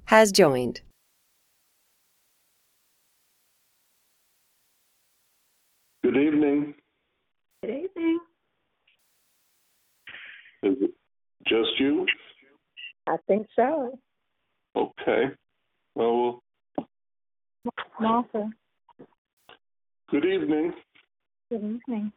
has joined. Good evening. Good evening. Is it just you? I think so. Okay. Well, Martha. good evening. Good evening.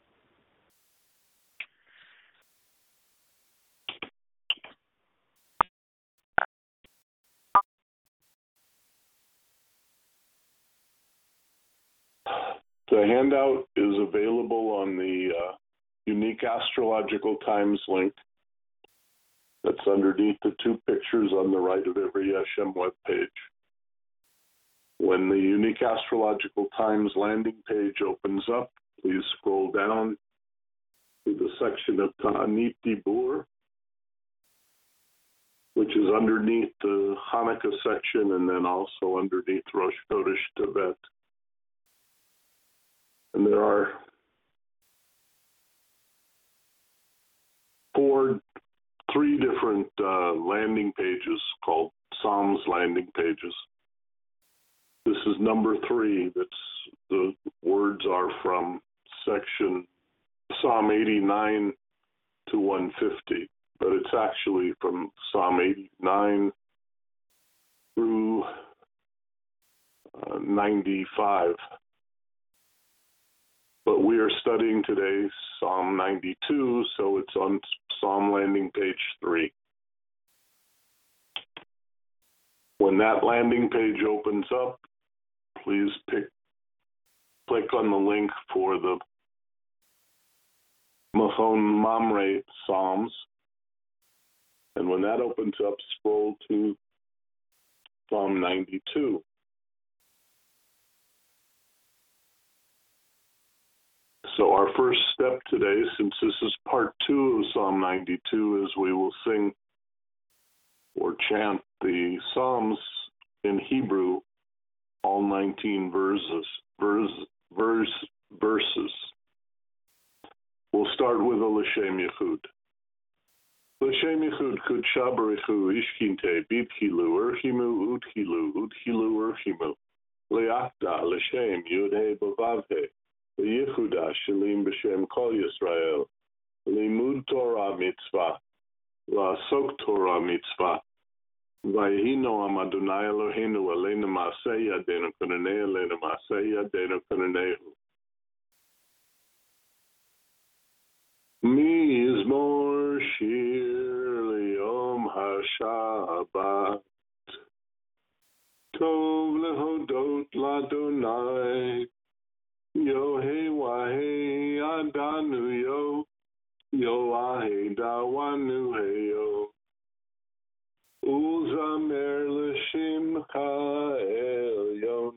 The handout is available on the Unique Astrological Times link. That's underneath the two pictures on the right of every Hashem webpage. When the Unique Astrological Times landing page opens up, please scroll down to the section of Ta'anit Dibur, which is underneath the Hanukkah section and then also underneath Rosh Chodesh Tevet. And there are three different landing pages called Psalms landing pages. This is number 3. The words are from section Psalm 89 to 150, but it's actually from Psalm 89 through 95. But we are studying today Psalm 92, so it's on Psalm landing page 3. When that landing page opens up, please click on the link for the Machon Mamre Psalms. And when that opens up, scroll to Psalm 92. So our first step today, since this is part 2 of Psalm 92, is we will sing or chant the Psalms in Hebrew, all 19 verses. We'll start with a L'Shem Yichud. L'Shem Yichud Kudsha Barichu Ishkinte Bidchilu Urchimu Urchimu Leakda L'Shem Yudhe Bavavhe Yichuda Shalim B'Shem Kol Yisrael Limud Torah Mitzvah La'asok Torah Mitzvah Vayhi Noam Adonai Eloheinu Aleinu Ma'aseh Yadeinu Kunanei Aleinu Ma'aseh Yadeinu Kunanehu Mizmor Shir Liyom HaShabbat Tov Lehodot L'Adonai Yohei Wahei Adanu Yo Yoahei Dawanu Heyo Uzamer L'Shimcha Elyon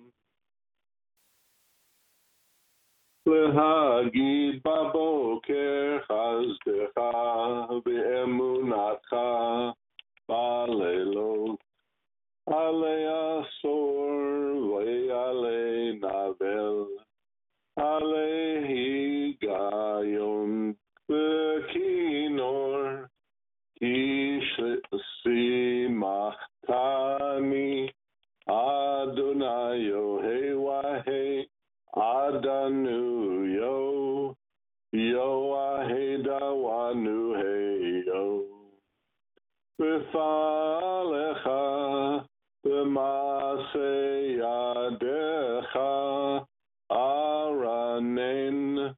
Lehagid Baboker Chazdecha Be'emunatcha Balelot Ale Asor Ve'ale Navel Ale Higayon Be'kinor Simachani Adonai Yohei Wahei Adanu Yo Yoahei Dawanu Heyo B'falecha B'maseh Yadecha Aranen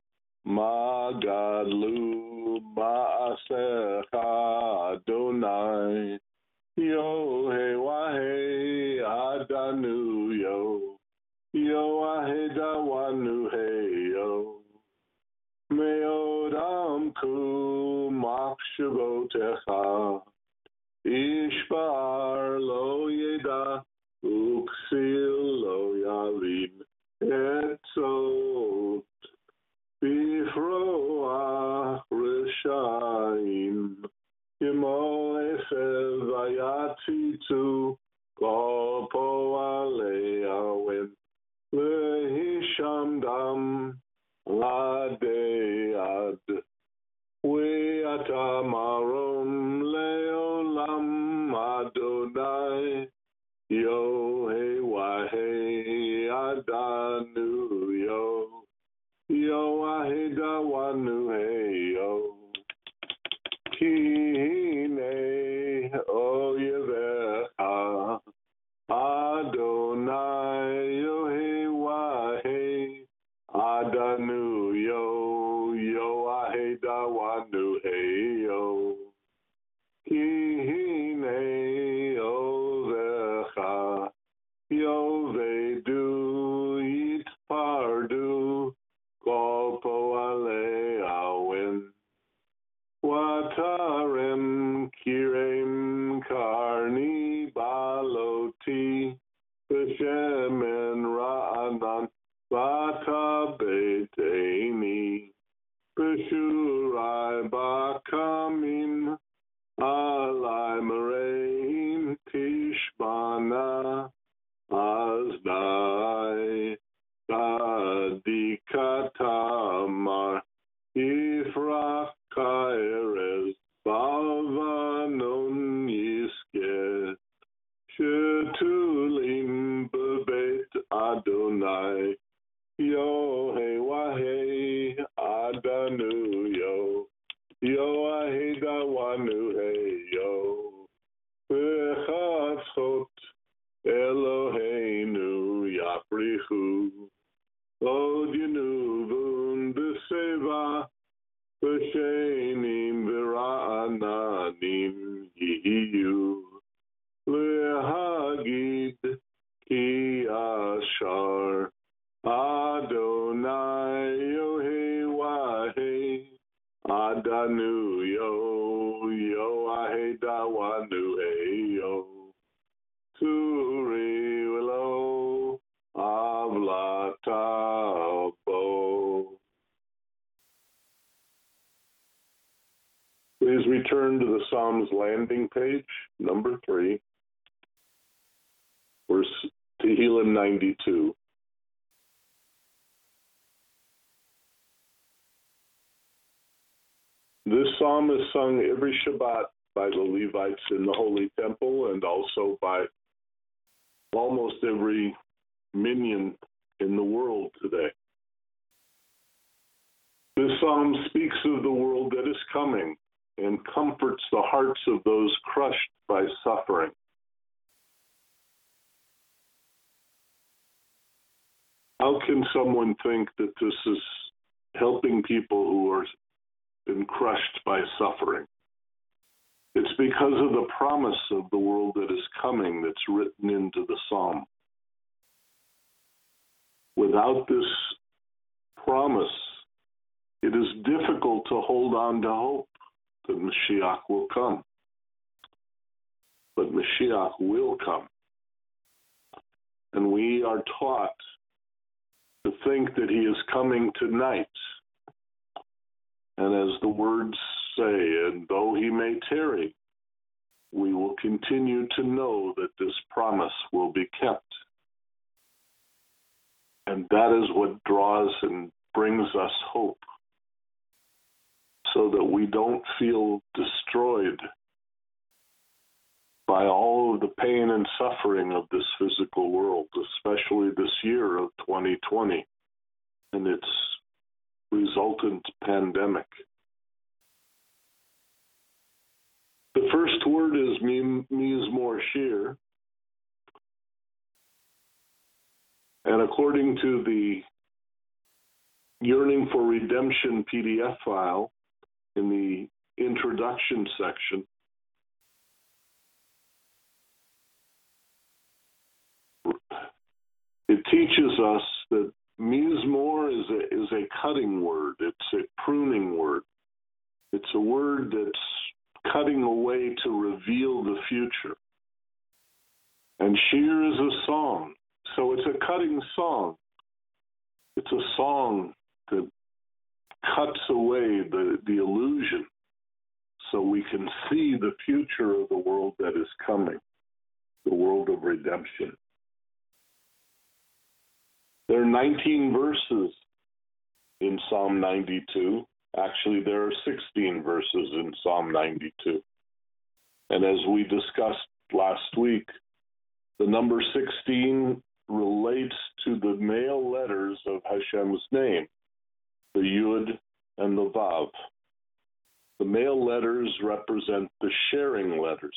Magadlu Ma'asecha Adonai Yohei Wahei Adanu Yo Yoahei Dawanu Heyo Meodam Ku Machshavotecha Ishbar Lo Yeda Uksil Lo Yalin Etzot Bifroach Rishaim Yemo Esev Vayatzitu Kol Poalei Awen Lehisham Dam Ladead Weata Marom Leolam Adonai Waheda Wanu Heyo. Kine Oyevecha. Adonai Yohewahe. Adanu Yo. Yoaheda Wanu Heyo. Kine Ovecha. Yovedu Yitpardu. Golpo Ale Awin. Watarem Kirem Karni Baloti. Beshemen Ra'anan. Vata Beteini. Beshurai Bakamim. Alai Marein Tishbana. Azdai Adikatamar Ifra Kaires Bavanon Yiske Shetulim Bebet Adonai Yohe Wahe Adanu Yo Yohe Dawanu Hey Yo Bechatzot Eloheinu Yaprichu Od Yenuvun Beseva Beshenim Vira'ananim Yiyu Lehagid Ki Ashar Adonai Yohewahe Adanu Yo Yoahe Dawanu Heyo Turi Willow Avlatabo. Please return to the Psalms landing page, number 3, verse Tehillim 92. This psalm is sung every Shabbat by the Levites in the Holy Temple and also by almost every minyan in the world today. This psalm speaks of the world that is coming and comforts the hearts of those crushed by suffering. How can someone think that this is helping people who are been crushed by suffering? It's because of the promise of the world that is coming that's written into the psalm. Without this promise, it is difficult to hold on to hope that Mashiach will come. But Mashiach will come. And we are taught to think that he is coming tonight. And as the words say, and though he may tarry, we will continue to know that this promise will be kept. And that is what draws and brings us hope, so that we don't feel destroyed by all of the pain and suffering of this physical world, especially this year of 2020 and its resultant pandemic. The first word is Mizmor Shir, and according to the Yearning for Redemption PDF file in the introduction section, it teaches us that Mizmor is a cutting word. It's a pruning word. It's a word that's cutting away to reveal the future. And Shir is a song. So it's a cutting song. It's a song that cuts away the illusion so we can see the future of the world that is coming, the world of redemption. There are 19 verses in Psalm 92. Actually, there are 16 verses in Psalm 92. And as we discussed last week, the number 16 relates to the male letters of Hashem's name. the Yud, and the Vav. The male letters represent the sharing letters.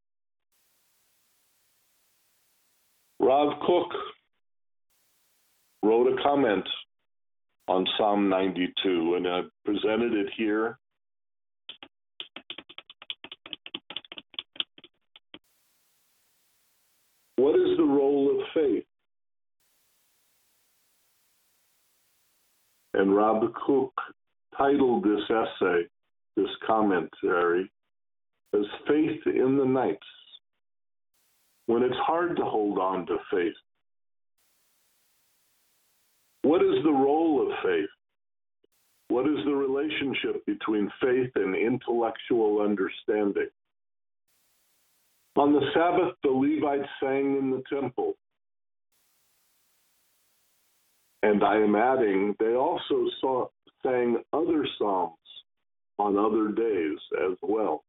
Rav Kook wrote a comment on Psalm 92, and I presented it here. What is the role of faith? And Rav Kook titled this essay, this commentary, as Faith in the Nights, when it's hard to hold on to faith. What is the role of faith? What is the relationship between faith and intellectual understanding? On the Sabbath, the Levites sang in the temple. And I am adding, they also sang other psalms on other days as well.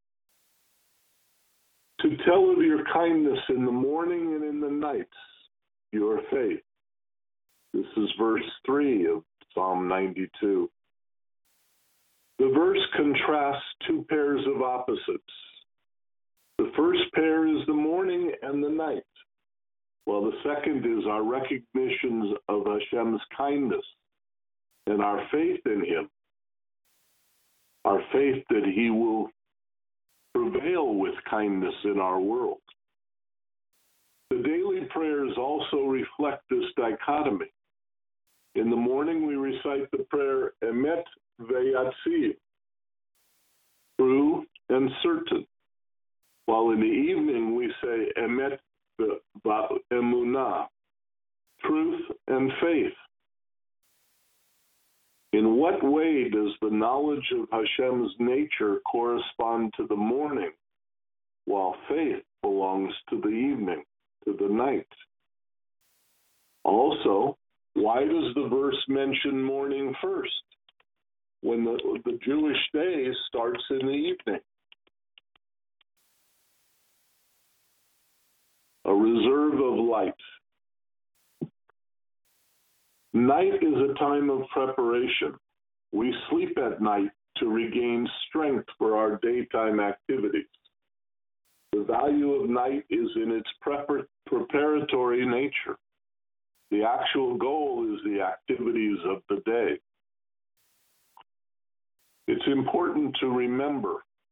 To tell of your kindness in the morning and in the nights, your faith. This is verse 3 of Psalm 92. The verse contrasts two pairs of opposites. The first pair is the morning and the night, while the second is our recognitions of Hashem's kindness and our faith in Him, our faith that He will prevail with kindness in our world. The daily prayers also reflect this dichotomy. In the morning, we recite the prayer, Emet ve'yatziv, true and certain, while in the evening we say, Emet ve'emunah, truth and faith. In what way does the knowledge of Hashem's nature correspond to the morning, while faith belongs to the evening, to the night? Also, why does the verse mention morning first, when the Jewish day starts in the evening? A reserve of light. Night is a time of preparation. We sleep at night to regain strength for our daytime activities. The value of night is in its preparatory nature. The actual goal is the activities of the day. It's important to remember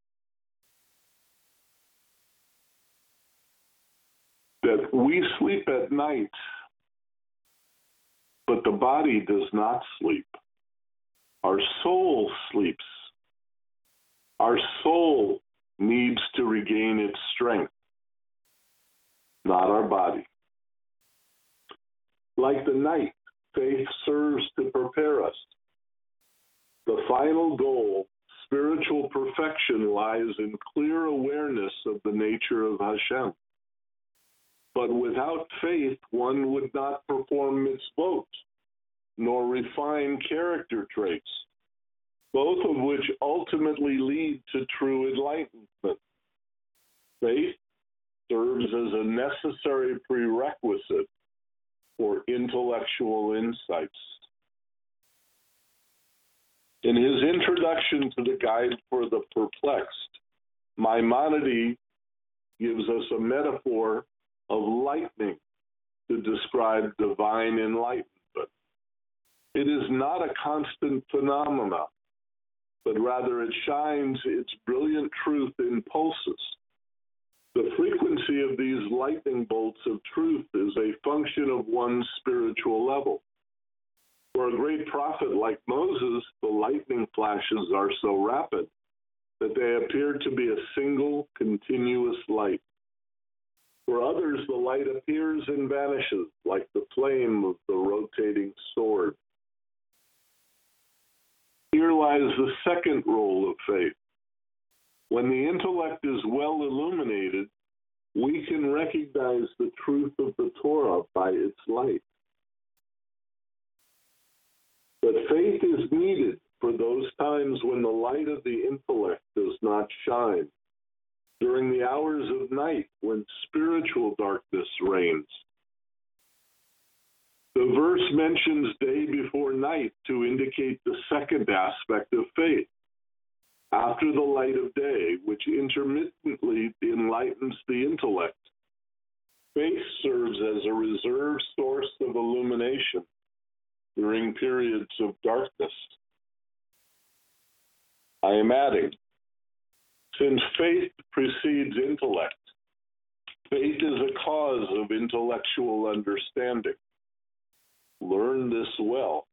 that we sleep at night, but the body does not sleep. Our soul sleeps. Our soul needs to regain its strength, not our body. Like the night, faith serves to prepare us. The final goal, spiritual perfection, lies in clear awareness of the nature of Hashem. But without faith, one would not perform mitzvot, nor refine character traits, both of which ultimately lead to true enlightenment. Faith serves as a necessary prerequisite for intellectual insights. In his introduction to the Guide for the Perplexed, Maimonides gives us a metaphor of lightning to describe divine enlightenment. It is not a constant phenomenon, but rather it shines its brilliant truth in pulses. The frequency of these lightning bolts of truth is a function of one's spiritual level. For a great prophet like Moses, the lightning flashes are so rapid that they appear to be a single, continuous light. For others, the light appears and vanishes like the flame of the rotating sword. Here lies the second role of faith. When the intellect is well illuminated, we can recognize the truth of the Torah by its light. But faith is needed for those times when the light of the intellect does not shine, during the hours of night when spiritual darkness reigns. The verse mentions day before night to indicate the second aspect of faith, after the light of day, which intermittently enlightens the intellect. Faith serves as a reserve source of illumination during periods of darkness. I am adding, since faith precedes intellect, faith is a cause of intellectual understanding. Learn this well.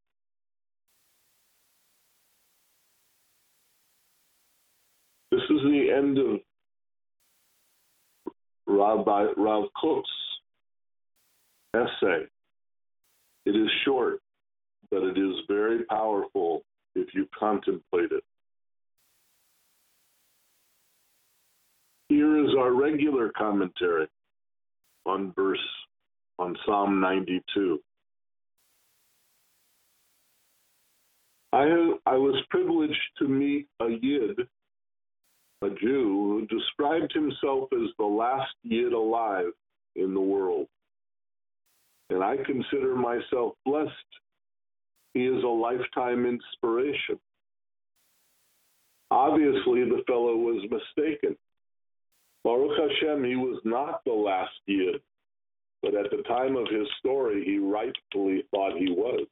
This is the end of Rav Kook's essay. It is short, but it is very powerful if you contemplate it. Here is our regular commentary on Psalm 92. I was privileged to meet a Yid, a Jew, who described himself as the last Yid alive in the world. And I consider myself blessed. He is a lifetime inspiration. Obviously, the fellow was mistaken. Baruch Hashem, he was not the last Yid, but at the time of his story, he rightfully thought he was.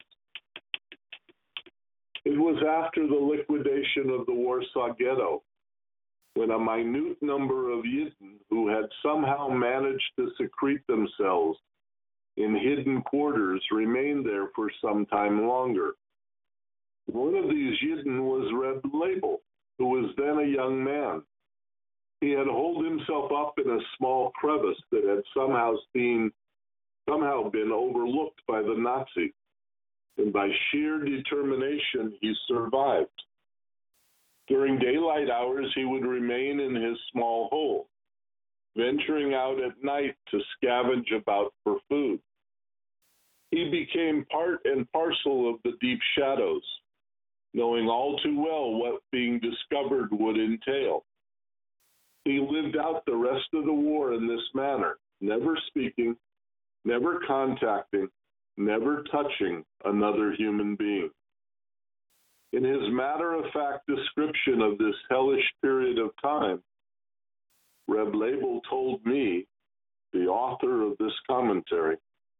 It was after the liquidation of the Warsaw Ghetto, when a minute number of Yidden who had somehow managed to secrete themselves in hidden quarters remained there for some time longer. One of these Yidden was Reb Label, who was then a young man. He had holed himself up in a small crevice that had somehow been overlooked by the Nazis, and by sheer determination, he survived. During daylight hours, he would remain in his small hole, venturing out at night to scavenge about for food. He became part and parcel of the deep shadows, knowing all too well what being discovered would entail. He lived out the rest of the war in this manner, never speaking, never contacting, never touching another human being. In his matter-of-fact description of this hellish period of time, Reb Label told me, the author of this commentary,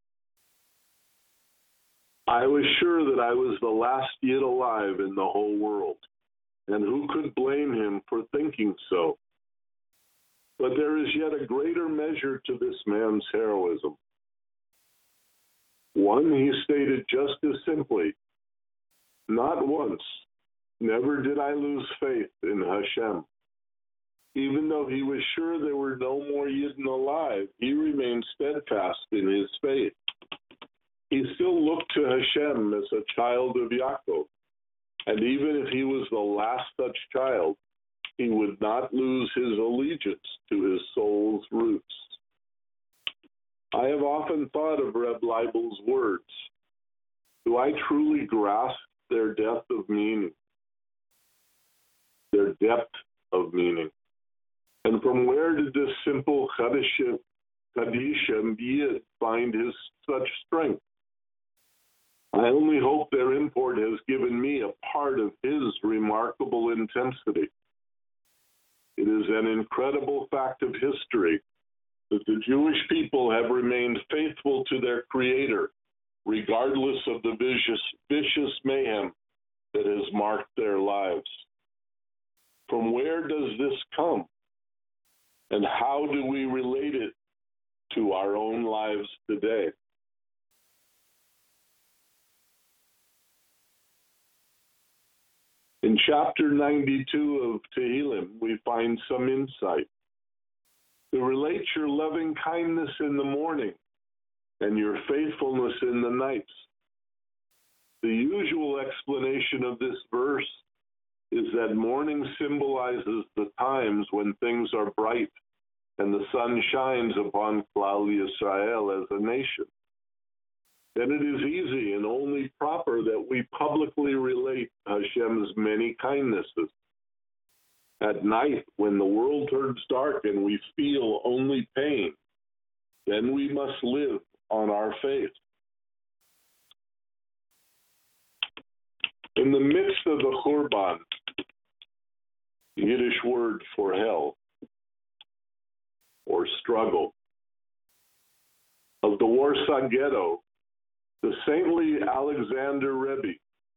I was sure that I was the last Yid alive in the whole world, and who could blame him for thinking so? But there is yet a greater measure to this man's heroism. One, he stated just as simply, not once, never did I lose faith in Hashem. Even though he was sure there were no more Yidden alive, he remained steadfast in his faith. He still looked to Hashem as a child of Yaakov, and even if he was the last such child, he would not lose his allegiance to his soul's roots. I have often thought of Reb Leibel's words. Do I truly grasp their depth of meaning? Their depth of meaning. And from where did this simple Kadisha Yid find his such strength? I only hope their import has given me a part of his remarkable intensity. It is an incredible fact of history that the Jewish people have remained faithful to their Creator, regardless of the vicious mayhem that has marked their lives. From where does this come? And how do we relate it to our own lives today? In chapter 92 of Tehillim, we find some insight. To relate your loving kindness in the morning and your faithfulness in the nights. The usual explanation of this verse is that morning symbolizes the times when things are bright and the sun shines upon Klal Yisrael as a nation. Then it is easy and only proper that we publicly relate Hashem's many kindnesses. At night, when the world turns dark and we feel only pain, then we must live on our faith. In the midst of the Churban, Yiddish word for hell or struggle, of the Warsaw Ghetto, the saintly Alexander Rebbe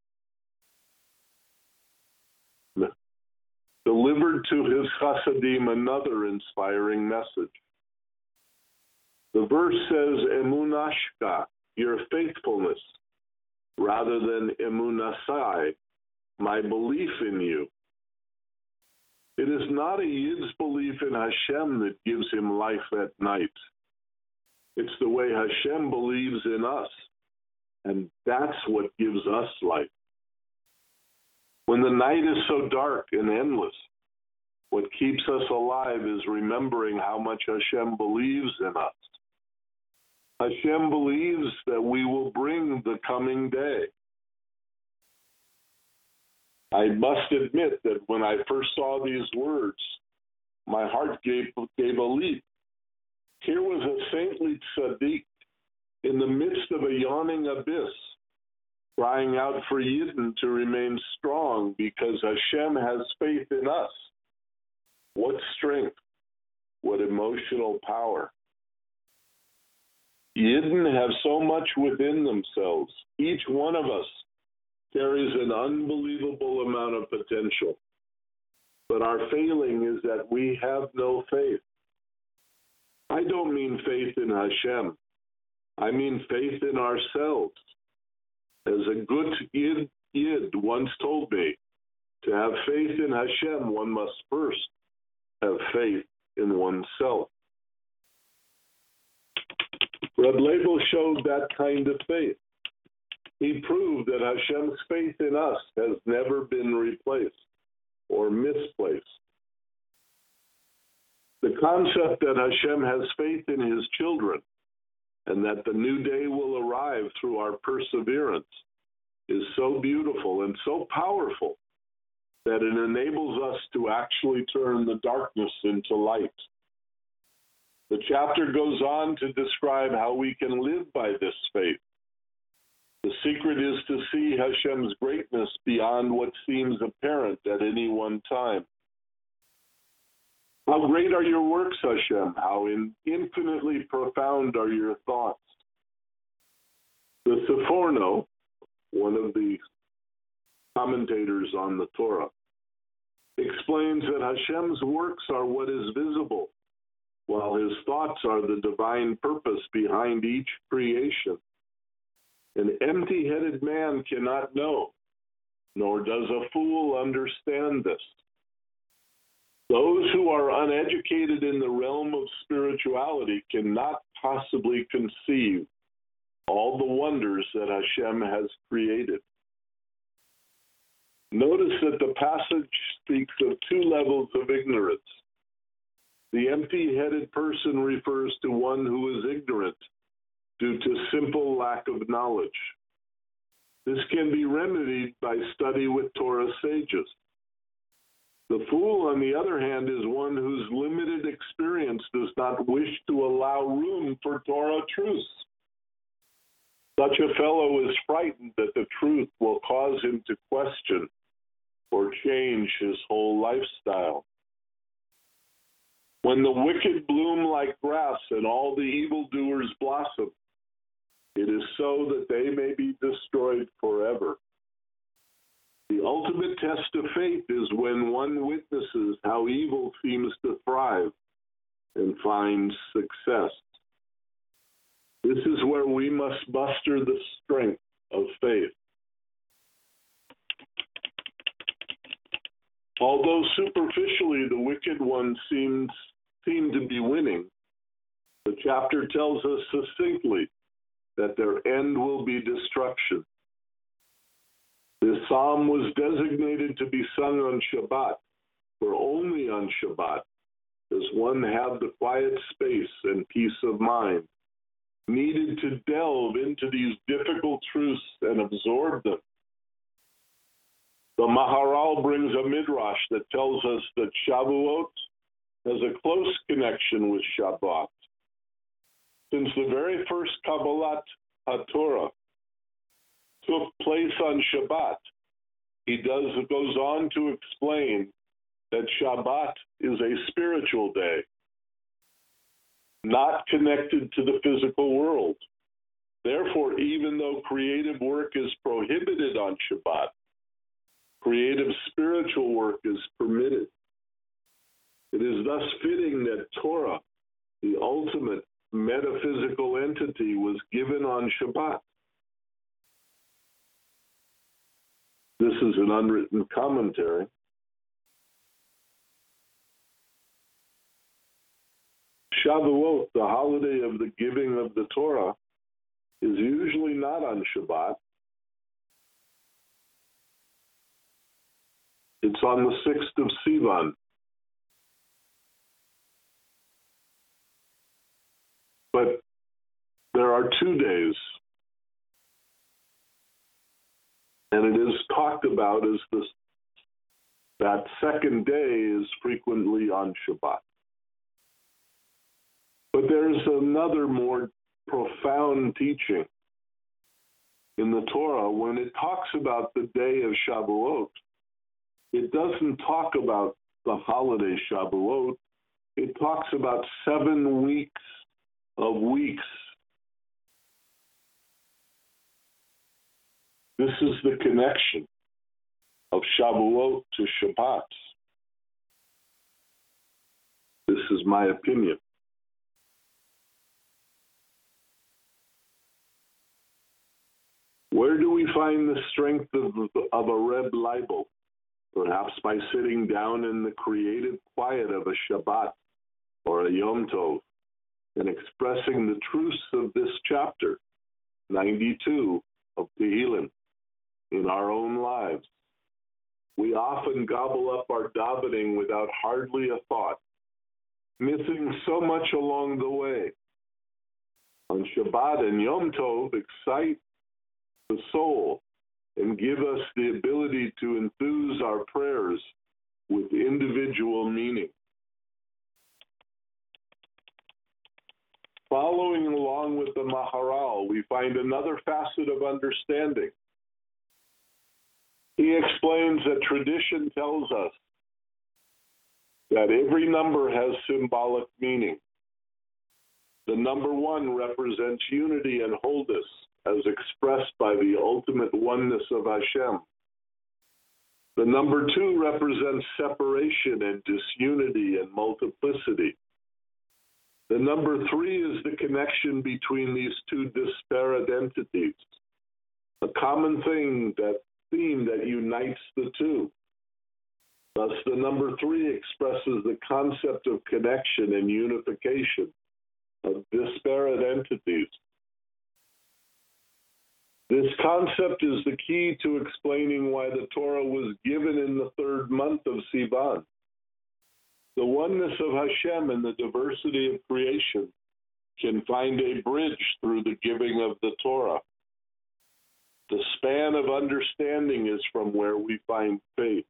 delivered to his Hasidim another inspiring message. The verse says, Emunashka, your faithfulness, rather than Emunasai, my belief in you. It is not a Yid's belief in Hashem that gives him life at night. It's the way Hashem believes in us, and that's what gives us life. When the night is so dark and endless, what keeps us alive is remembering how much Hashem believes in us. Hashem believes that we will bring the coming day. I must admit that when I first saw these words, my heart gave a leap. Here was a saintly tzaddik in the midst of a yawning abyss, crying out for Yidden to remain strong because Hashem has faith in us. What strength, what emotional power. Yidden have so much within themselves. Each one of us carries an unbelievable amount of potential. But our failing is that we have no faith. I don't mean faith in Hashem. I mean faith in ourselves. As a good Yid once told me, to have faith in Hashem, one must first have faith in oneself. Reb Leibel showed that kind of faith. He proved that Hashem's faith in us has never been replaced or misplaced. The concept that Hashem has faith in his children and that the new day will arrive through our perseverance is so beautiful and so powerful that it enables us to actually turn the darkness into light. The chapter goes on to describe how we can live by this faith. The secret is to see Hashem's greatness beyond what seems apparent at any one time. How great are your works, Hashem? How infinitely profound are your thoughts? The Seforno, one of the commentators on the Torah, explains that Hashem's works are what is visible, while his thoughts are the divine purpose behind each creation. An empty-headed man cannot know, nor does a fool understand this. Those who are uneducated in the realm of spirituality cannot possibly conceive all the wonders that Hashem has created. Notice that the passage speaks of two levels of ignorance. The empty-headed person refers to one who is ignorant due to simple lack of knowledge. This can be remedied by study with Torah sages. The fool, on the other hand, is one whose limited experience does not wish to allow room for Torah truths. Such a fellow is frightened that the truth will cause him to question or change his whole lifestyle. When the wicked bloom like grass and all the evildoers blossom, it is so that they may be destroyed forever. The ultimate test of faith is when one witnesses how evil seems to thrive and finds success. This is where we must muster the strength of faith. Although superficially the wicked ones seem to be winning, the chapter tells us succinctly that their end will be destruction. This psalm was designated to be sung on Shabbat, for only on Shabbat does one have the quiet space and peace of mind needed to delve into these difficult truths and absorb them. The Maharal brings a midrash that tells us that Shavuot has a close connection with Shabbat. Since the very first Kabbalat HaTorah took place on Shabbat, he goes on to explain that Shabbat is a spiritual day, not connected to the physical world. Therefore, even though creative work is prohibited on Shabbat, creative spiritual work is permitted. It is thus fitting that Torah, the ultimate metaphysical entity, was given on Shabbat. This is an unwritten commentary. Shavuot, the holiday of the giving of the Torah, is usually not on Shabbat. It's on the 6th of Sivan. But there are 2 days, and it is talked about as that second day is frequently on Shabbat. But there's another more profound teaching in the Torah. When it talks about the day of Shavuot, it doesn't talk about the holiday Shavuot. It talks about 7 weeks of weeks. This is the connection of Shavuot to Shabbat. This is my opinion. Where do we find the strength of a Reb Leibel? Perhaps by sitting down in the creative quiet of a Shabbat or a Yom Tov and expressing the truths of this chapter, 92 of Tehillim, in our own lives. We often gobble up our davening without hardly a thought, missing so much along the way. On Shabbat and Yom Tov, excite the soul and give us the ability to enthuse our prayers with individual meaning. Following along with the Maharal, we find another facet of understanding. He explains that tradition tells us that every number has symbolic meaning. The number 1 represents unity and wholeness, as expressed by the ultimate oneness of Hashem. The number 2 represents separation and disunity and multiplicity. The number 3 is the connection between these 2 disparate entities, a common theme that unites the 2. Thus, the number 3 expresses the concept of connection and unification of disparate entities. This concept is the key to explaining why the Torah was given in the 3rd month of Sivan. The oneness of Hashem and the diversity of creation can find a bridge through the giving of the Torah. The span of understanding is from where we find faith.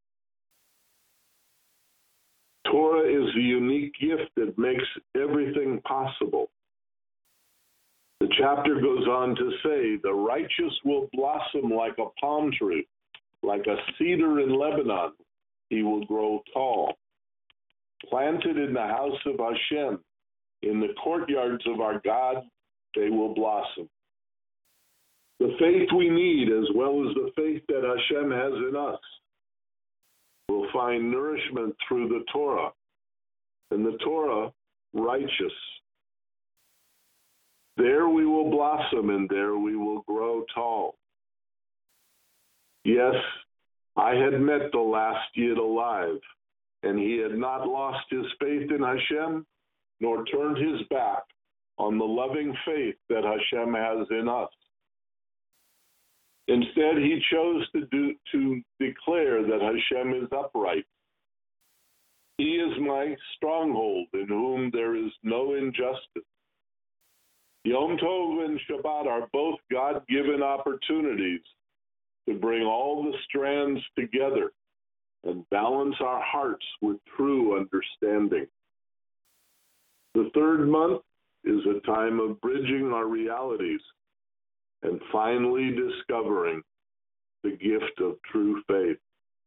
Torah is the unique gift that makes everything possible. The chapter goes on to say, the righteous will blossom like a palm tree, like a cedar in Lebanon. He will grow tall. Planted in the house of Hashem, in the courtyards of our God, they will blossom. The faith we need, as well as the faith that Hashem has in us, will find nourishment through the Torah, and the Torah righteous. There we will blossom, and there we will grow tall. Yes, I had met the last Yid alive, and he had not lost his faith in Hashem, nor turned his back on the loving faith that Hashem has in us. Instead, he chose to declare that Hashem is upright. He is my stronghold, in whom there is no injustice. Yom Tov and Shabbat are both God-given opportunities to bring all the strands together and balance our hearts with true understanding. The 3rd month is a time of bridging our realities and finally discovering the gift of true faith.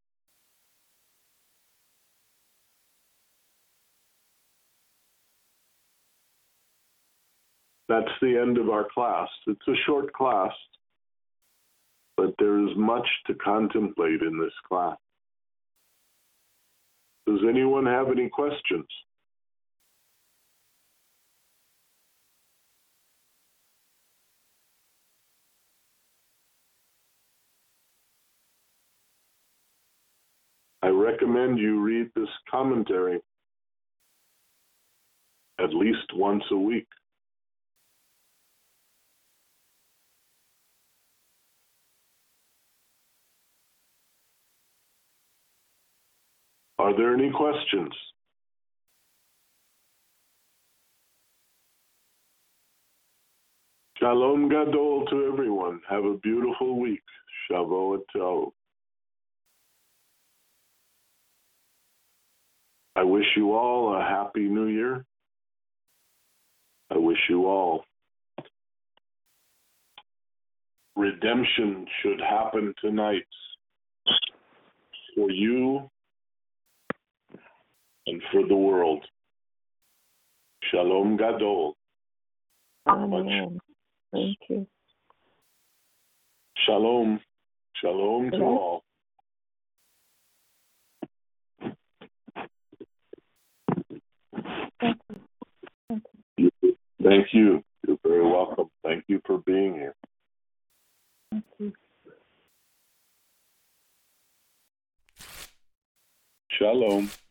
That's the end of our class. It's a short class, but there is much to contemplate in this class. Does anyone have any questions? I recommend you read this commentary at least once a week. Are there any questions? Shalom Gadol to everyone. Have a beautiful week. Shavuot Tov. I wish you all a happy new year. I wish you all redemption should happen tonight for you and for the world. Shalom Gadol. Amen. Thank you. Shalom. Shalom to all. Thank you. Thank you. You're very welcome. Thank you for being here. Thank you. Shalom.